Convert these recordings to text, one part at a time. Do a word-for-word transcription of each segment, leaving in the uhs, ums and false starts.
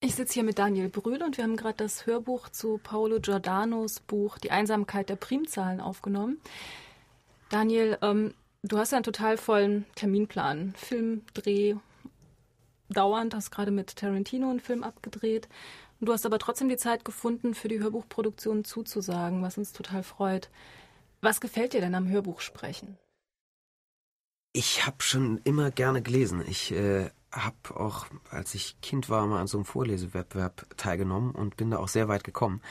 Ich sitze hier mit Daniel Brühl und wir haben gerade das Hörbuch zu Paolo Giordanos Buch Die Einsamkeit der Primzahlen aufgenommen. Daniel, ähm, du hast ja einen total vollen Terminplan. Film, Dreh, dauernd, hast gerade mit Tarantino einen Film abgedreht. Und du hast aber trotzdem die Zeit gefunden, für die Hörbuchproduktion zuzusagen, was uns total freut. Was gefällt dir denn am Hörbuchsprechen? Ich habe schon immer gerne gelesen. Ich äh, habe auch, als ich Kind war, mal an so einem Vorlesewettbewerb teilgenommen und bin da auch sehr weit gekommen.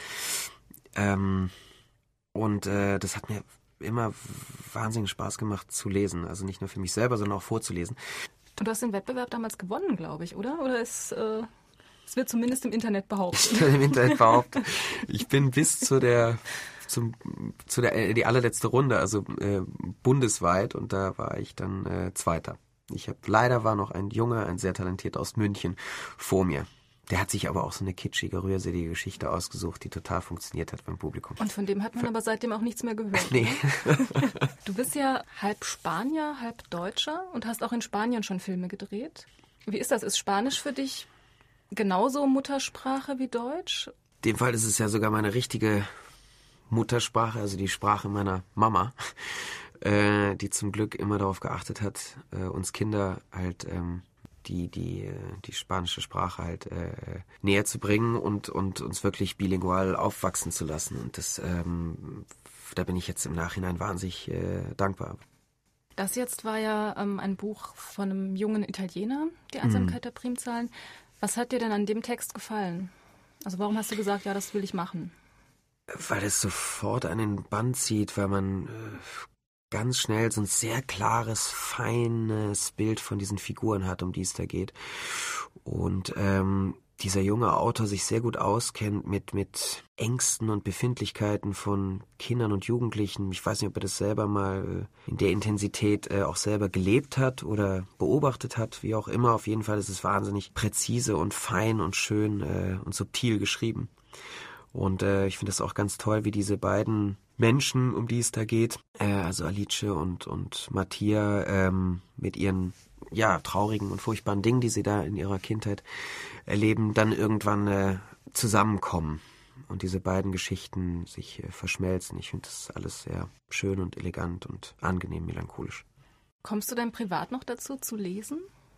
Ähm, und äh, das hat mir immer wahnsinnig Spaß gemacht zu lesen. Also nicht nur für mich selber, sondern auch vorzulesen. Und du hast den Wettbewerb damals gewonnen, glaube ich, oder? Oder ist... Äh Es wird zumindest im Internet behauptet. Ich Im Internet behauptet. Ich bin bis zu der, zum, zu der, die allerletzte Runde, also äh, bundesweit, und da war ich dann äh, Zweiter. Ich habe leider war noch ein Junge, ein sehr talentierter aus München vor mir. Der hat sich aber auch so eine kitschige, rührselige Geschichte ausgesucht, die total funktioniert hat beim Publikum. Und von dem hat man aber seitdem auch nichts mehr gehört. Nee. Ne? Du bist ja halb Spanier, halb Deutscher und hast auch in Spanien schon Filme gedreht. Wie ist das? Ist Spanisch für dich genauso Muttersprache wie Deutsch? In dem Fall ist es ja sogar meine richtige Muttersprache, also die Sprache meiner Mama, äh, die zum Glück immer darauf geachtet hat, äh, uns Kinder halt ähm, die die die spanische Sprache halt äh, näher zu bringen und und uns wirklich bilingual aufwachsen zu lassen. Und das ähm, da bin ich jetzt im Nachhinein wahnsinnig äh, dankbar. Das jetzt war ja ähm, ein Buch von einem jungen Italiener, Die Einsamkeit mhm. der Primzahlen. Was hat dir denn an dem Text gefallen? Also warum hast du gesagt, ja, das will ich machen? Weil es sofort einen Bann zieht, weil man äh, ganz schnell so ein sehr klares, feines Bild von diesen Figuren hat, um die es da geht. Und ähm, dieser junge Autor sich sehr gut auskennt mit, mit Ängsten und Befindlichkeiten von Kindern und Jugendlichen. Ich weiß nicht, ob er das selber mal in der Intensität äh, auch selber gelebt hat oder beobachtet hat, wie auch immer. Auf jeden Fall ist es wahnsinnig präzise und fein und schön äh, und subtil geschrieben. Und äh, ich finde das auch ganz toll, wie diese beiden Menschen, um die es da geht, äh, also Alice und, und Mattia, ähm, mit ihren ja traurigen und furchtbaren Dingen, die sie da in ihrer Kindheit erleben, dann irgendwann äh, zusammenkommen und diese beiden Geschichten sich äh, verschmelzen. Ich finde das alles sehr schön und elegant und angenehm melancholisch. Kommst du denn privat noch dazu, zu lesen?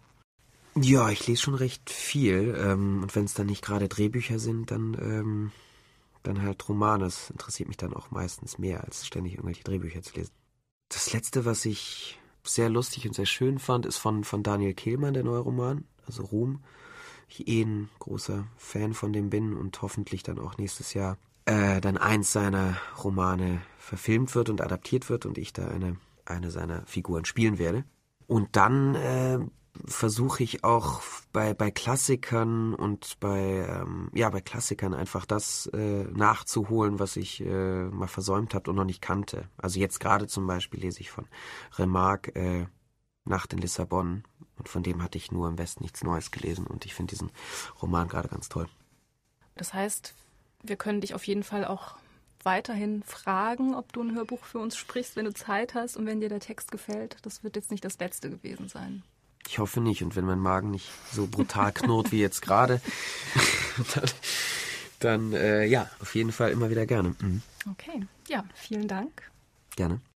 Ja, ich lese schon recht viel. Ähm, und wenn es dann nicht gerade Drehbücher sind, dann, ähm, dann halt Romane. Das interessiert mich dann auch meistens mehr, als ständig irgendwelche Drehbücher zu lesen. Das Letzte, was ich sehr lustig und sehr schön fand, ist von, von Daniel Kehlmann, der neue Roman, also Ruhm. Ich eh ein großer Fan von dem bin und hoffentlich dann auch nächstes Jahr äh, dann eins seiner Romane verfilmt wird und adaptiert wird und ich da eine, eine seiner Figuren spielen werde. Und dann äh, versuche ich auch bei, bei Klassikern und bei, ähm, ja, bei Klassikern einfach das äh, nachzuholen, was ich äh, mal versäumt habe und noch nicht kannte. Also jetzt gerade zum Beispiel lese ich von Remarque äh, Nacht in Lissabon. Und von dem hatte ich nur im Westen nichts Neues gelesen. Und ich finde diesen Roman gerade ganz toll. Das heißt, wir können dich auf jeden Fall auch weiterhin fragen, ob du ein Hörbuch für uns sprichst, wenn du Zeit hast und wenn dir der Text gefällt. Das wird jetzt nicht das Letzte gewesen sein. Ich hoffe nicht. Und wenn mein Magen nicht so brutal knurrt wie jetzt gerade, dann, dann äh, ja, auf jeden Fall immer wieder gerne. Mhm. Okay, ja, vielen Dank. Gerne.